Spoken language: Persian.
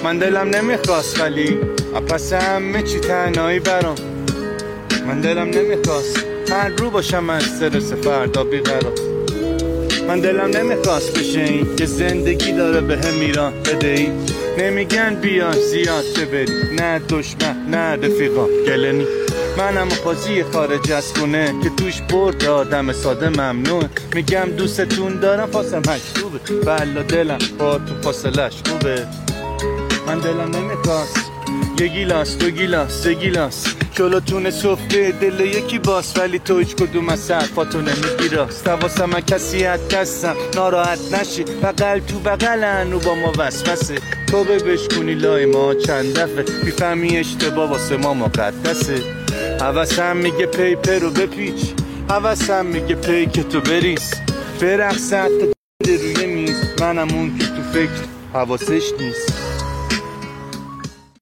من دلم نمیخواست ولی پس همه چی تنهایی برام. من دلم نمیخواست هر رو باشم از استرس فردا بیقرار. من دلم نمیخواست بشه این که زندگی داره به هم میران بدهی. نمیگن بیا زیاد ببری، نه دشمن نه رفیقا گلنی. منم بازی خارج از خونه که توش برد آدم ساده ممنوعه. میگم دوستتون دارم پاسم مکتوبه، بلا دلم با تو فاصلش خوبه. من دلم نمیخواست یه گیلاس دو گیلاس سه گیلاس جلوتون سفره دل یکی باس، ولی تو هیچ کدوم از حرفاتو نمیگی راست. حواسم کسی از دستم ناراحت نشی، بغل تو بغلن و با ما وسوسه. تو بشکونی لای ما چند دفعه میفهمی اشتباه واسه ما مقدسه. حواسم میگه پیپر رو بپیچ، حواسم میگه پیک تو بریز، برقص حتی روی میز. منم اون که تو فکر حواسش نیست.